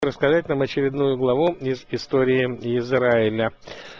Рассказать нам очередную главу из истории Израиля.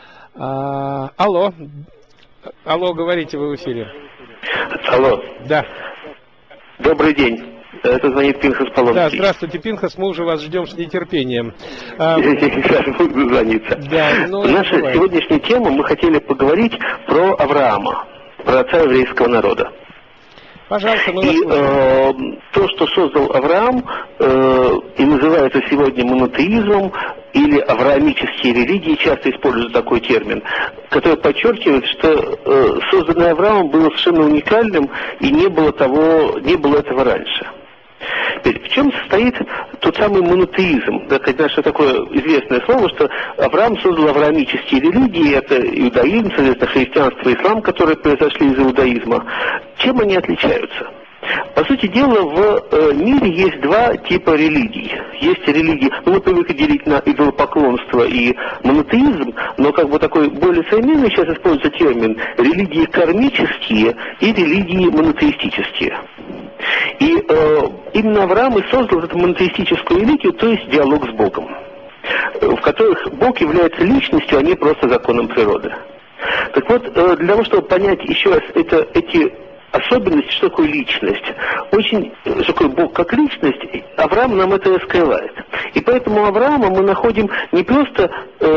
Алло, говорите, вы в эфире. Алло. Да. Добрый день. Это звонит Пинхас Полонский. Да, здравствуйте, Пинхас, мы уже вас ждем с нетерпением. Сейчас буду звониться. Да, Наша сегодняшняя тема, мы хотели поговорить про Авраама, про отца еврейского народа. Пожалуйста, мы вас слушаем. То, что создал Авраам, и называется сегодня монотеизмом, или авраамические религии, часто используют такой термин, который подчеркивает, что созданное Авраамом было совершенно уникальным, и не было этого раньше. Теперь, в чем состоит тот самый монотеизм? Это, конечно, такое известное слово, что Авраам создал авраамические религии, это иудаизм, соответственно, христианство и ислам, которые произошли из иудаизма. Чем они отличаются? По сути дела, в мире есть два типа религий. Есть религии, мы привыкли делить на идолопоклонство и монотеизм, но как бы такой более современный сейчас используется термин религии кармические и религии монотеистические. И именно Авраам и создал эту монотеистическую религию, то есть диалог с Богом, в которых Бог является личностью, а не просто законом природы. Так вот, для того, чтобы понять еще раз эти особенности, что такое личность, что такое Бог как личность, Авраам нам это раскрывает. И поэтому Авраама мы находим не просто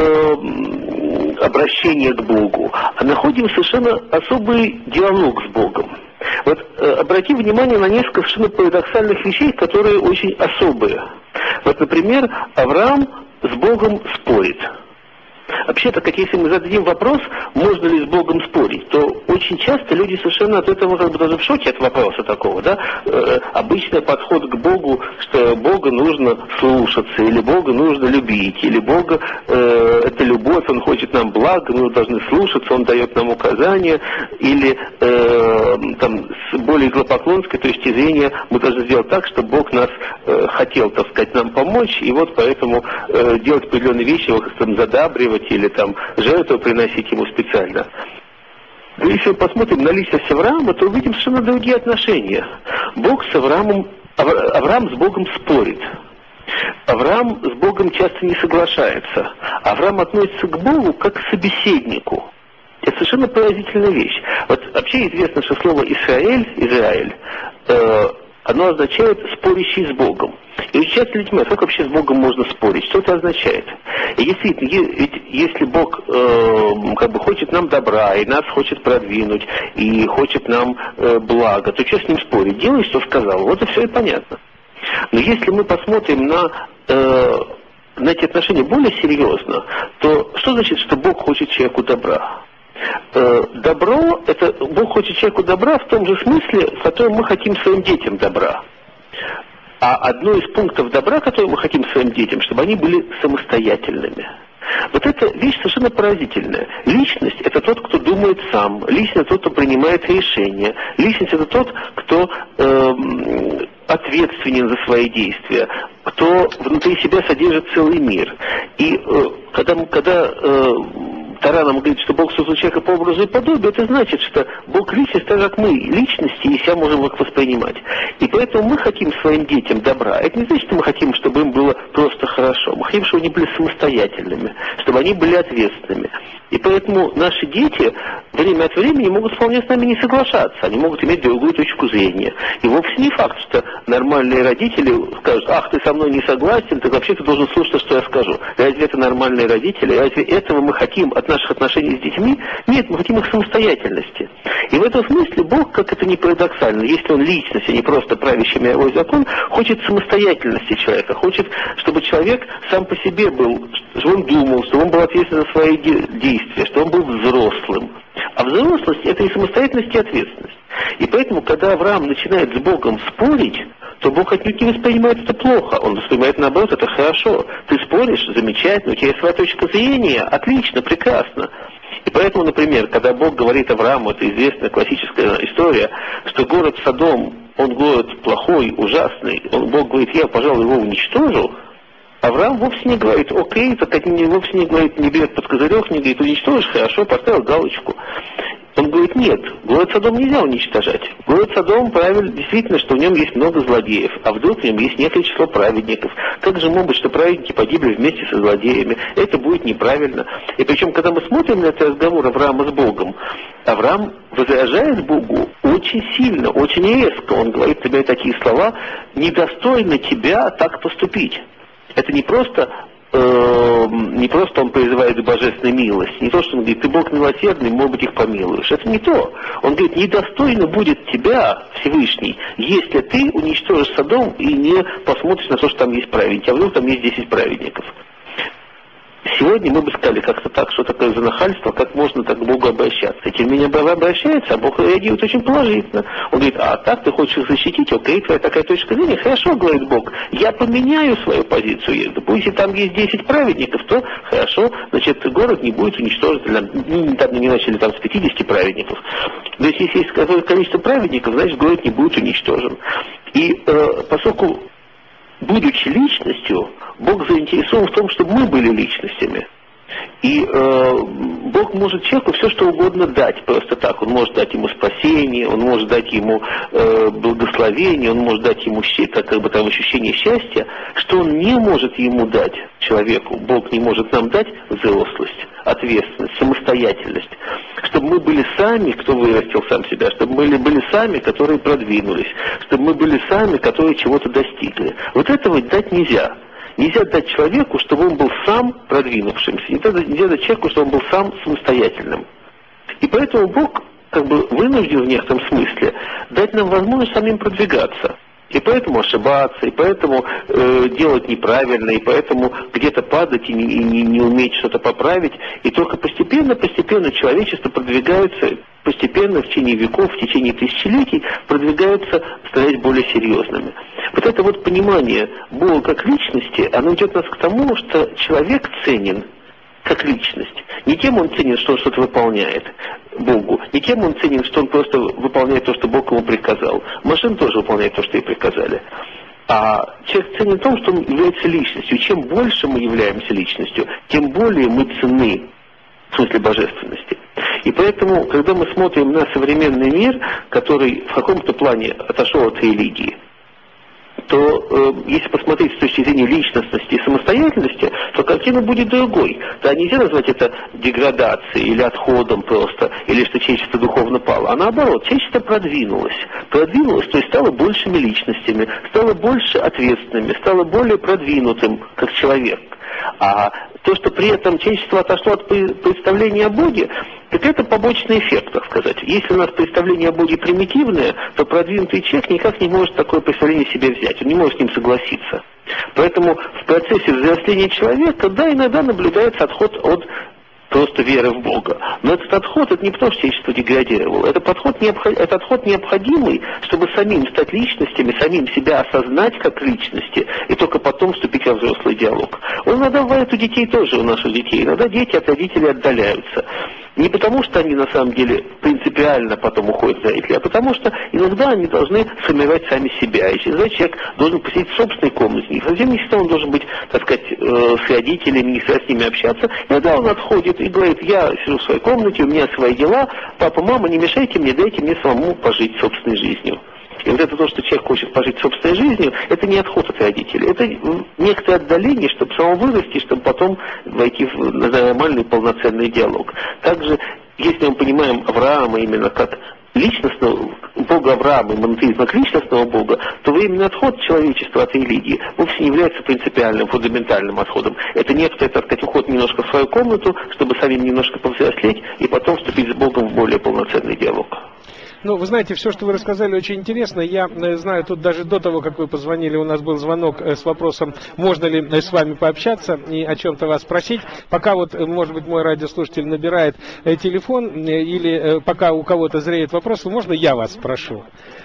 обращение к Богу, а находим совершенно особый диалог с Богом. Вот обрати внимание на несколько совершенно парадоксальных вещей, которые очень особые. Вот, например, Авраам с Богом спорит. Вообще-то, как если мы зададим вопрос, можно ли с Богом спорить, то очень часто люди совершенно от этого как бы даже в шоке от вопроса такого, да? Обычный подход к Богу, что Бога нужно слушаться, или Бога нужно любить, или Бога это любовь, Он хочет нам блага, мы его должны слушаться, Он дает нам указания, или там с более идолопоклонской точки зрения мы должны сделать так, чтобы Бог нас хотел, так сказать, нам помочь, и вот поэтому делать определенные вещи, его как-то там задабривать, или там жертву приносить ему специально. Но если мы посмотрим на личность Авраама, то увидим совершенно другие отношения. Бог с Авраамом, Авраам с Богом спорит. Авраам с Богом часто не соглашается. Авраам относится к Богу как к собеседнику. Это совершенно поразительная вещь. Вот вообще известно, что слово Израиль, оно означает спорящий с Богом. И очень часто люди думают, как вообще с Богом можно спорить, что это означает. И действительно, если Бог как бы хочет нам добра, и нас хочет продвинуть, и хочет нам блага, то что с ним спорить? Делай, что сказал. Вот и все и понятно. Но если мы посмотрим на эти отношения более серьезно, то что значит, что Бог хочет человеку добра? Добро, это Бог хочет человеку добра в том же смысле, в котором мы хотим своим детям добра. А одно из пунктов добра, который мы хотим своим детям, чтобы они были самостоятельными. Вот эта вещь совершенно поразительная. Личность – это тот, кто думает сам. Личность – это тот, кто принимает решения. Личность – это тот, кто ответственен за свои действия, кто внутри себя содержит целый мир. И когда Тора нам говорит, что Бог создал человека по образу и подобию, это значит, что Бог личность, так как мы личности, и себя можем их воспринимать. И поэтому мы хотим своим детям добра. Это не значит, что мы хотим, чтобы им было просто хорошо. Мы хотим, чтобы они были самостоятельными, чтобы они были ответственными. И поэтому наши дети время от времени могут вполне с нами не соглашаться. Они могут иметь другую точку зрения. И вовсе не факт, что нормальные родители скажут: ах, ты со мной не согласен, так вообще ты должен слушать, что я скажу. Разве это нормальные родители? Разве этого мы хотим от наших отношений с детьми? Нет, мы хотим их самостоятельности. И в этом смысле Бог, как это ни парадоксально, если Он личность, а не просто правящий мировой закон, хочет самостоятельности человека, хочет, чтобы человек сам по себе был, чтобы он думал, чтобы он был ответственен за свои действия, чтобы он был взрослым. А взрослость – это и самостоятельность, и ответственность. И поэтому, когда Авраам начинает с Богом спорить, то Бог отнюдь не воспринимает это плохо. Он воспринимает, наоборот, это хорошо. Ты споришь, замечательно, у тебя есть своя точка зрения, отлично, прекрасно. И поэтому, например, когда Бог говорит Аврааму, это известная классическая история, что город Содом, он город плохой, ужасный, Бог говорит: я, пожалуй, его уничтожу. Авраам вовсе не говорит: окей, так вовсе не говорит, не берет под козырек, не говорит: уничтожишь, хорошо, поставил галочку. Он говорит, нет, город Содом нельзя уничтожать. Город Содом правильно, действительно, что в нем есть много злодеев, а вдруг в нем есть некое число праведников. Как же может быть, что праведники погибли вместе со злодеями? Это будет неправильно. И причем, когда мы смотрим на этот разговор Авраама с Богом, Авраам возражает Богу очень сильно, очень резко. Он говорит тебе такие слова: недостойно тебя так поступить. Это не просто он призывает к божественной милости, не то, что он говорит, ты Бог милосердный, может быть, их помилуешь. Это не то. Он говорит, недостойно будет тебя, Всевышний, если ты уничтожишь Содом и не посмотришь на то, что там есть праведники, а вдруг там есть 10 праведников. Сегодня мы бы сказали как-то так, что такое за нахальство, как можно так к Богу обращаться. И тем не менее обращается, а Бог реагирует очень положительно. Он говорит, а так ты хочешь их защитить, окей, твоя такая точка зрения, хорошо, говорит Бог, я поменяю свою позицию. Если там есть 10 праведников, то хорошо, значит, город не будет уничтожен, там не начали там с 50 праведников. То есть если есть какое-то количество праведников, значит, город не будет уничтожен. И поскольку, будучи личностью, Бог заинтересован в том, чтобы мы были личностями. И Бог может человеку все, что угодно дать просто так. Он может дать ему спасение, он может дать ему благословение, он может дать ему ощущение счастья. Что он не может ему дать человеку, Бог не может нам дать взрослость, ответственность, самостоятельность. Чтобы мы были сами, кто вырастил сам себя, чтобы мы были сами, которые продвинулись, чтобы мы были сами, которые чего-то достигли. Вот этого дать нельзя. Нельзя дать человеку, чтобы он был сам продвинувшимся. Нельзя дать человеку, чтобы он был сам самостоятельным. И поэтому Бог вынужден в некотором смысле дать нам возможность самим продвигаться. И поэтому ошибаться, и поэтому делать неправильно, и поэтому где-то падать и не уметь что-то поправить. И только постепенно человечество продвигается, постепенно в течение веков, в течение тысячелетий продвигаются, становясь более серьезными. Вот это вот понимание Бога как личности, оно идет нас к тому, что человек ценен как личность. Не тем он ценен, что он что-то выполняет Богу, не тем он ценен, что он просто выполняет то, что Бог ему приказал. Машина тоже выполняет то, что ей приказали. А человек ценен в том, что он является личностью. Чем больше мы являемся личностью, тем более мы ценны в смысле божественности. И поэтому, когда мы смотрим на современный мир, который в каком-то плане отошел от религии, то если посмотреть с точки зрения личностности и самостоятельности, то картина будет другой. Да, нельзя назвать это деградацией или отходом просто, или что человечество духовно пало. А наоборот, человечество продвинулось. Продвинулось, то есть стало большими личностями, стало больше ответственными, стало более продвинутым как человек. А то, что при этом человечество отошло от представления о Боге, так это побочный эффект, так сказать. Если у нас представление о Боге примитивное, то продвинутый человек никак не может такое представление себе взять, он не может с ним согласиться. Поэтому в процессе взросления человека, да, иногда наблюдается отход от просто веры в Бога. Но этот отход, это не потому, что человечество деградировало. Это отход необходимый, чтобы самим стать личностями, самим себя осознать как личности, и только потом вступить во взрослый диалог. Он иногда бывает у детей тоже, у наших детей. Иногда дети от родителей отдаляются. Не потому, что они на самом деле принципиально потом уходят за родителей, а потому что иногда они должны сформировать сами себя. И иногда человек должен посидеть в собственной комнате. Не совсем не всегда он должен быть, так сказать, с родителями, не с ними общаться. Иногда он отходит и говорит, я сижу в своей комнате, у меня свои дела, папа, мама, не мешайте мне, дайте мне самому пожить собственной жизнью. И вот это то, что человек хочет пожить собственной жизнью, это не отход от родителей. Это некоторое отдаление, чтобы самому вырасти, чтобы потом войти в нормальный полноценный диалог. Также, если мы понимаем Авраама именно как личностного Бога Авраама и монотеизм как личностного Бога, то временный отход человечества от религии вовсе не является принципиальным, фундаментальным отходом. Это некоторый, так сказать, уход немножко в свою комнату, чтобы самим немножко повзрослеть и потом вступить с Богом в более полноценный диалог. Ну, вы знаете, все, что вы рассказали, очень интересно. Я знаю, тут даже до того, как вы позвонили, у нас был звонок с вопросом, можно ли с вами пообщаться и о чем-то вас спросить. Пока вот, может быть, мой радиослушатель набирает телефон, или пока у кого-то зреет вопрос, можно я вас спрошу?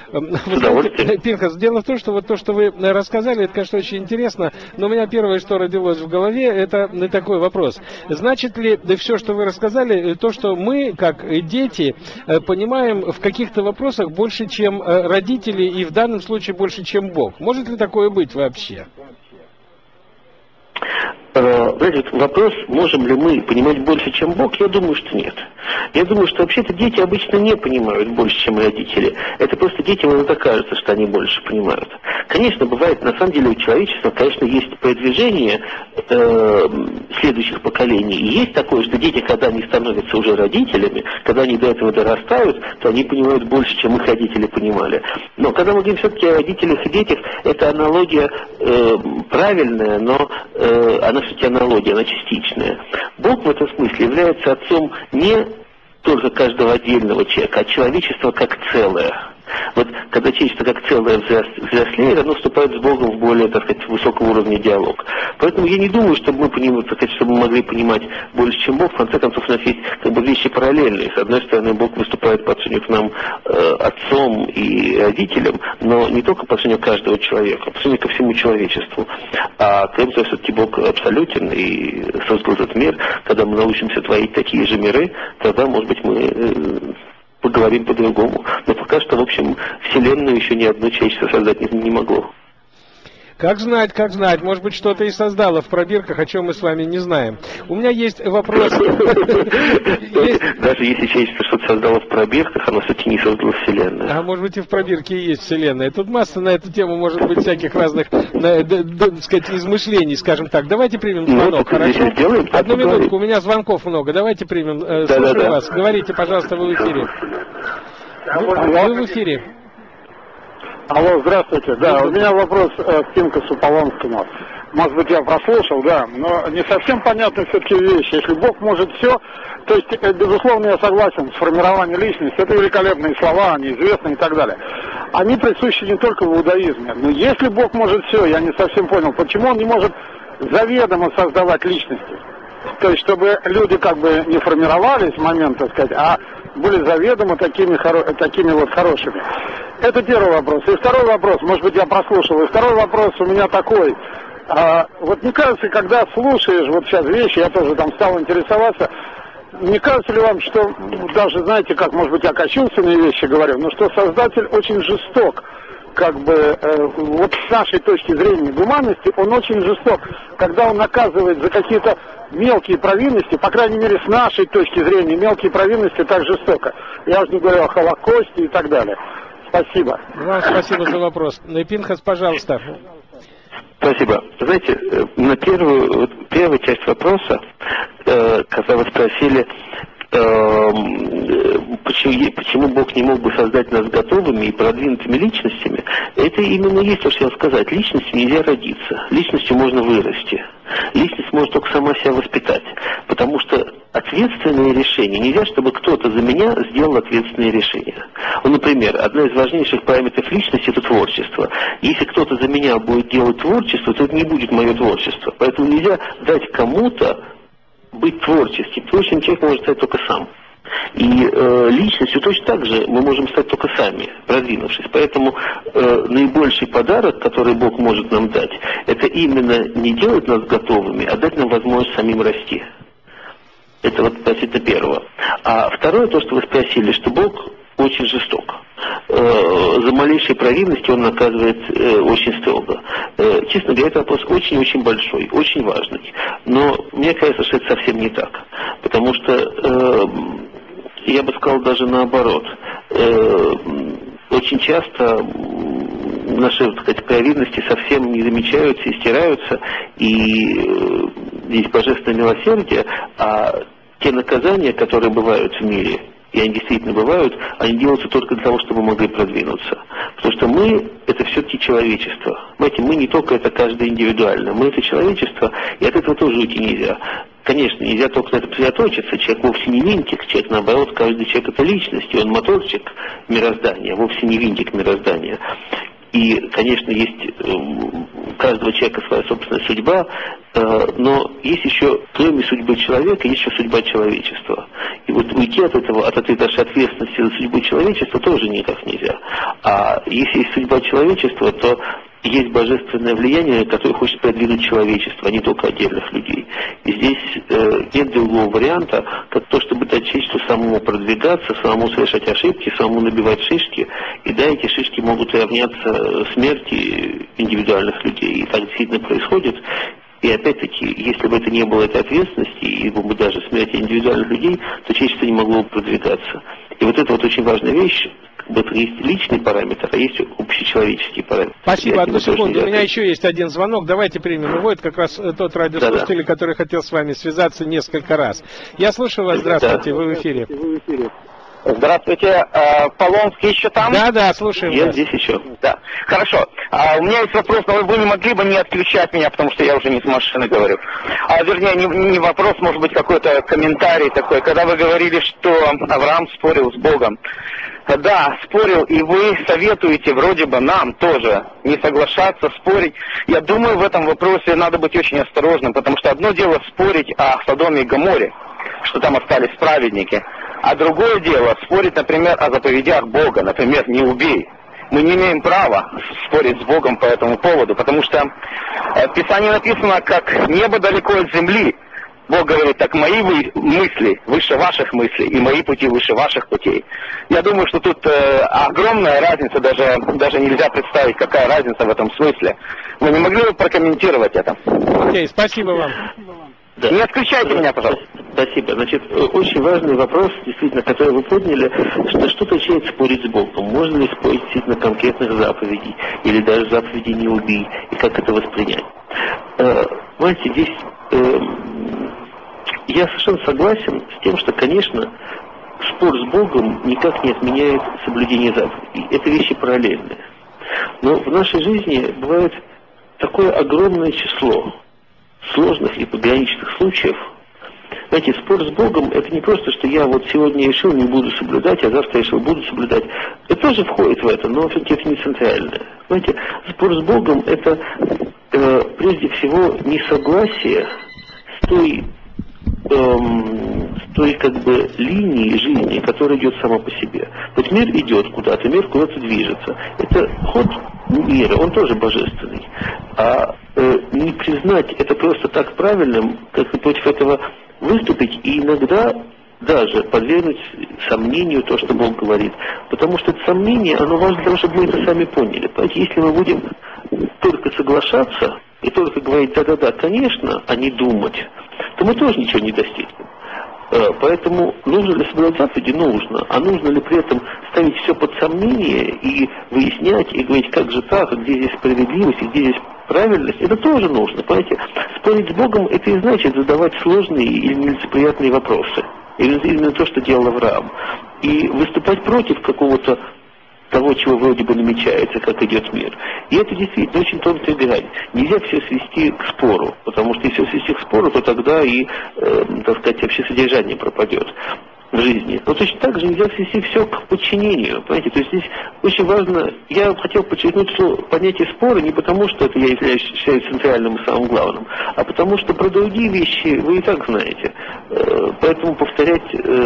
Пинхас, дело в том, что вот то, что вы рассказали, это, конечно, очень интересно, но у меня первое, что родилось в голове, это такой вопрос. Значит ли все, что вы рассказали, то, что мы, как дети, понимаем в каких-то вопросах больше, чем родители, и в данном случае больше, чем Бог? Может ли такое быть вообще? Знаете, вопрос, можем ли мы понимать больше, чем Бог, я думаю, что нет. Я думаю, что вообще-то дети обычно не понимают больше, чем родители. Это просто детям иногда кажется, что они больше понимают. Конечно, бывает, на самом деле у человечества, конечно, есть продвижение следующих поколений. И есть такое, что дети, когда они становятся уже родителями, когда они до этого дорастают, то они понимают больше, чем их родители понимали. Но когда мы говорим все-таки о родителях и детях, эта аналогия правильная, но она все-таки аналогия, она частичная. Бог в этом смысле является отцом не только каждого отдельного человека, а человечества как целое. Вот когда человечество как целое взрослеет, оно вступает с Богом в более, так сказать, высокого уровня диалог. Поэтому я не думаю, чтобы мы понимали, так сказать, чтобы мы могли понимать больше, чем Бог. В конце концов, у нас есть как бы вещи параллельные. С одной стороны, Бог выступает по отношению к нам отцом и родителям, но не только по отношению к каждому человеку, а по отношению ко всему человечеству. А кроме того, все-таки Бог абсолютен и создал этот мир. Когда мы научимся творить такие же миры, тогда, может быть, мы поговорим по-другому. Но пока что, в общем, Вселенную еще ни одно человечество создать не могло. Как знать, может быть, что-то и создало в пробирках, о чем мы с вами не знаем. У меня есть вопрос. Даже если человечество что-то создало в пробирках, оно все-таки не создало Вселенную. А может быть, и в пробирке и есть Вселенная. Тут масса на эту тему может быть всяких разных, так сказать, измышлений, скажем так. Давайте примем звонок, хорошо? Одну минутку, у меня звонков много. Давайте примем. Слушаю вас. Говорите, пожалуйста, вы в эфире. Вы в эфире. Алло, здравствуйте. Да, у меня вопрос к Пинкасу Полонскому. Может быть, я прослушал, да, но не совсем понятны все-таки вещи. Если Бог может все, то есть, безусловно, я согласен с формированием личности. Это великолепные слова, они известны и так далее. Они присущи не только в иудаизме. Но если Бог может все, я не совсем понял, почему Он не может заведомо создавать личности? То есть, чтобы люди как бы не формировались в момент, так сказать, а были заведомо такими вот хорошими. Это первый вопрос. И второй вопрос, может быть, я прослушал. И второй вопрос у меня такой. Вот не кажется, когда слушаешь вот сейчас вещи, я тоже там стал интересоваться, не кажется ли вам, что даже, знаете, как, может быть, я кощунственные вещи говорю, но что Создатель очень жесток, как бы, вот с нашей точки зрения гуманности, он очень жесток, когда он наказывает за какие-то мелкие провинности, по крайней мере, с нашей точки зрения, мелкие провинности так жестоко. Я уже не говорю о Холокосте и так далее. Спасибо. Вам спасибо за вопрос. Пинхас, пожалуйста. Спасибо. Знаете, на первую часть вопроса, когда вы спросили, почему Бог не мог бы создать нас готовыми и продвинутыми личностями, это именно есть то, что я хотел сказать. Личностью нельзя родиться, личностью можно вырасти. Личность может только сама себя воспитать, потому что ответственные решения, нельзя, чтобы кто-то за меня сделал ответственные решения. Ну, например, одна из важнейших параметров личности – это творчество. Если кто-то за меня будет делать творчество, то это не будет мое творчество. Поэтому нельзя дать кому-то быть творческим. Творческим человек может стать только сам. И личностью точно так же мы можем стать только сами, продвинувшись. Поэтому наибольший подарок, который Бог может нам дать, это именно не делать нас готовыми, а дать нам возможность самим расти. Это вот относительно первого. А второе, то, что вы спросили, что Бог очень жесток. За малейшие провинности Он наказывает очень строго. Честно говоря, это вопрос очень-очень большой, очень важный. Но мне кажется, что это совсем не так. Потому что, я бы сказал даже наоборот, очень часто наши, так сказать, провинности совсем не замечаются и стираются, и есть божественное милосердие, а те наказания, которые бывают в мире, и они действительно бывают, они делаются только для того, чтобы мы могли продвинуться. Потому что мы – это все-таки человечество. Понимаете, мы не только это каждый индивидуально, мы – это человечество, и от этого тоже уйти нельзя. Конечно, нельзя только на это сосредоточиться. Человек вовсе не винтик, человек, наоборот, каждый человек – это личность, и он моторчик мироздания, вовсе не винтик мироздания. И, конечно, есть у каждого человека своя собственная судьба, но есть еще, кроме судьбы человека, есть еще судьба человечества. И вот уйти от этой нашей ответственности за судьбу человечества тоже никак нельзя. А если есть судьба человечества, то есть божественное влияние, которое хочет продвинуть человечество, а не только отдельных людей. И здесь нет другого варианта, как то, чтобы дать человечеству самому продвигаться, самому совершать ошибки, самому набивать шишки. И да, эти шишки могут равняться смерти индивидуальных людей. И так действительно происходит. И опять-таки, если бы это не было этой ответственности, и бы даже смерти индивидуальных людей, то человечество не могло бы продвигаться. И вот это вот очень важная вещь, как бы есть личный параметр, а есть общечеловеческий параметр. Спасибо, одну секунду, у меня еще есть один звонок, давайте примем его, это как раз тот радиослушатель, который хотел с вами связаться несколько раз. Я слушаю вас, здравствуйте, вы в эфире. Здравствуйте, Полонский еще там? Да, слушаем Я вас. здесь еще. Да, хорошо. У меня есть вопрос, но вы не могли бы не отключать меня, потому что я уже не с машины говорю. Вернее, не вопрос, может быть, какой-то комментарий такой. Когда вы говорили, что Авраам спорил с Богом. Да, спорил, и вы советуете вроде бы нам тоже не соглашаться, спорить. Я думаю, в этом вопросе надо быть очень осторожным, потому что одно дело спорить о Содоме и Гоморе, что там остались праведники, а другое дело спорить, например, о заповедях Бога, например, не убей. Мы не имеем права спорить с Богом по этому поводу, потому что в Писании написано, как небо далеко от земли. Бог говорит, так мои мысли выше ваших мыслей, и мои пути выше ваших путей. Я думаю, что тут огромная разница, даже нельзя представить, какая разница в этом смысле. Вы не могли бы прокомментировать это? Окей, спасибо вам. Да. Не отключайте меня, пожалуйста. Спасибо. Значит, очень важный вопрос, действительно, который вы подняли, что означает спорить с Богом. Можно ли спорить действительно конкретных заповедей, или даже заповедей не убий, и как это воспринять? Знаете, здесь я совершенно согласен с тем, что, конечно, спор с Богом никак не отменяет соблюдение заповедей. Это вещи параллельные. Но в нашей жизни бывает такое огромное число сложных и пограничных случаев. Знаете, спор с Богом — это не просто, что я вот сегодня решил, не буду соблюдать, а завтра решил, буду соблюдать. Это тоже входит в это, но все-таки это не центральное. Знаете, спор с Богом — это прежде всего несогласие с той как бы линии жизни, которая идет сама по себе. Вот мир идет куда-то, мир куда-то движется. Это ход мира, он тоже божественный. А не признать это просто так правильным, как против этого выступить, и иногда даже подвергнуть сомнению то, что Бог говорит. Потому что это сомнение, оно важно для того, чтобы мы это сами поняли. Понимаете, если мы будем только соглашаться и только говорить «да-да-да, конечно», а не думать, то мы тоже ничего не достигнем. Поэтому нужно ли соблюдать заповеди? Нужно. А нужно ли при этом ставить все под сомнение и выяснять, и говорить, как же так, где здесь справедливость, и где здесь правильность? Это тоже нужно, понимаете? Спорить с Богом — это и значит задавать сложные или нелицеприятные вопросы. Именно то, что делал Авраам. И выступать против какого-то того, чего вроде бы намечается, как идет мир. И это действительно очень тонкая грань. Нельзя все свести к спору, потому что если свести к спору, то тогда и, так сказать, вообще содержание пропадет в жизни. Но точно так же нельзя свести все к подчинению. Понимаете? То есть здесь очень важно, я хотел подчеркнуть, что понятие спора не потому, что это я считаю центральным и самым главным, а потому что про другие вещи вы и так знаете. Поэтому повторять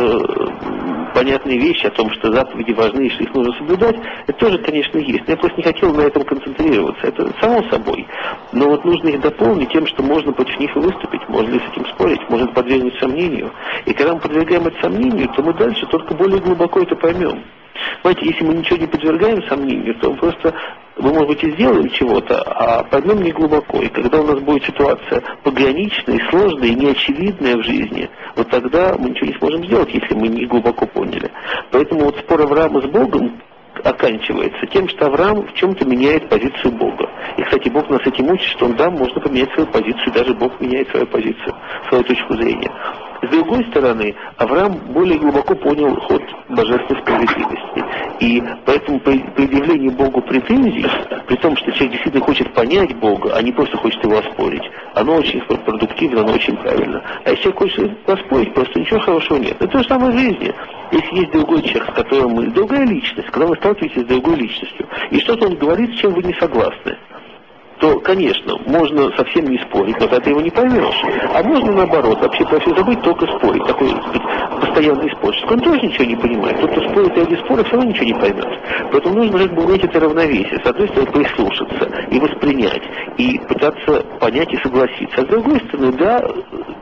понятные вещи о том, что заповеди важны и что их нужно соблюдать, это тоже, конечно, есть. Но я просто не хотел на этом концентрироваться. Это само собой. Но вот нужно их дополнить тем, что можно против них и выступить, можно ли с этим спорить, можно подвергнуть сомнению. И когда мы подвергаем это сомнению, то мы дальше только более глубоко это поймем. Знаете, если мы ничего не подвергаем сомнению, то просто мы, может быть, и сделаем чего-то, а поймем не глубоко. И когда у нас будет ситуация пограничная, сложная и неочевидная в жизни, вот тогда мы ничего не сможем сделать, если мы не глубоко поняли. Поэтому вот спор Авраама с Богом оканчивается тем, что Авраам в чем-то меняет позицию Бога. И, кстати, Бог нас этим учит, что да, можно поменять свою позицию, даже Бог меняет свою позицию, свою точку зрения. С другой стороны, Авраам более глубоко понял ход божественной справедливости. И поэтому предъявление Богу претензий, при том, что человек действительно хочет понять Бога, а не просто хочет его оспорить, оно очень продуктивно, оно очень правильно. А если человек хочет оспорить, просто ничего хорошего нет. Это то же самое в жизни. Если есть другой человек, с которым мы, другая личность, когда вы сталкиваетесь с другой личностью, и что-то он говорит, с чем вы не согласны, то, конечно, можно совсем не спорить, но тогда его не поймешь. А можно, наоборот, вообще про все забыть, только спорить. Такой, так сказать, постоянный спор. Он тоже ничего не понимает. Тот, кто спорит ради спора, все равно ничего не поймет. Поэтому нужно как бы уметь это равновесие. С одной стороны, прислушаться и воспринять, и пытаться понять и согласиться. А с другой стороны, да,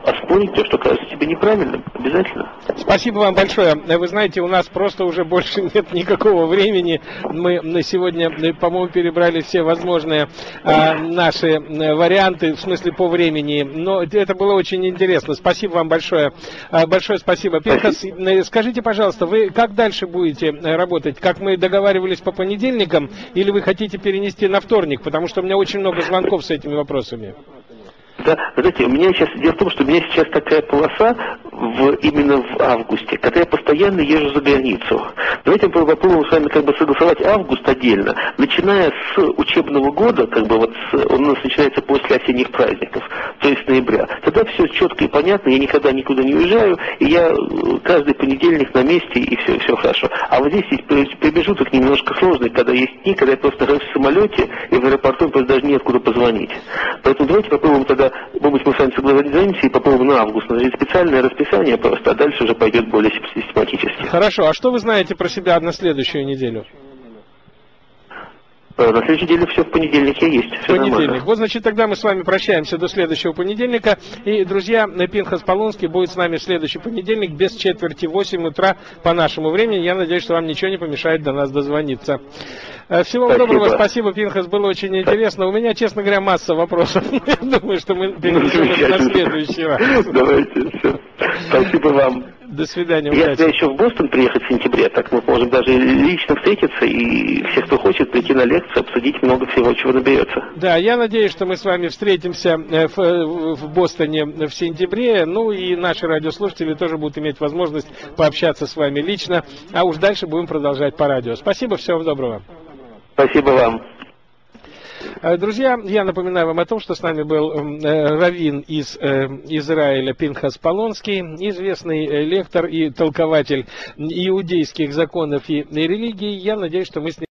оспорить то, что кажется тебе неправильным. Обязательно. Спасибо вам большое. Вы знаете, у нас просто уже больше нет никакого времени. Мы на сегодня, по-моему, перебрали все возможные наши варианты, в смысле по времени. Но это было очень интересно. Спасибо вам большое. Большое спасибо. Пинхас, скажите, пожалуйста, вы как дальше будете работать? Как мы договаривались по понедельникам, или вы хотите перенести на вторник? Потому что у меня очень много звонков с этими вопросами. Да, знаете, у меня сейчас, дело в том, что у меня сейчас такая полоса именно в августе, когда я постоянно езжу за границу. Давайте мы попробуем с вами как бы согласовать август отдельно, начиная с учебного года, как бы вот он у нас начинается после осенних праздников, то есть ноября. Тогда все четко и понятно, я никогда никуда не уезжаю, и я каждый понедельник на месте, и все хорошо. А вот здесь есть промежуток немножко сложный, когда есть дни, когда я просто нахожусь в самолете, и в аэропорту просто даже неоткуда позвонить. Поэтому давайте попробуем тогда, может быть, мы с вами согласимся и попробуем на август назначить специальное расписание просто, а дальше уже пойдет более систематически. Хорошо, а что вы знаете про себя на следующую неделю? На следующей неделе все в понедельнике есть. Все Понедельник. нормально. Вот, значит, тогда мы с вами прощаемся до следующего понедельника. И, друзья, Пинхас Полонский будет с нами в следующий понедельник без 7:45 утра по нашему времени. Я надеюсь, что вам ничего не помешает до нас дозвониться. Всего вам доброго, спасибо, Пинхас, было очень интересно. У меня, честно говоря, масса вопросов. Я думаю, что мы перенесем это на следующий раз. Давайте, все. Спасибо вам. До свидания. Я тебя еще в Бостон приехать в сентябре, так мы можем даже лично встретиться, и все, кто хочет, прийти на лекцию, обсудить много всего, чего наберется. Да, я надеюсь, что мы с вами встретимся в Бостоне в сентябре, ну и наши радиослушатели тоже будут иметь возможность пообщаться с вами лично, а уж дальше будем продолжать по радио. Спасибо, всего доброго. Спасибо вам. Друзья, я напоминаю вам о том, что с нами был раввин из Израиля Пинхас Полонский, известный лектор и толкователь иудейских законов и религий. Я надеюсь, что мы с ним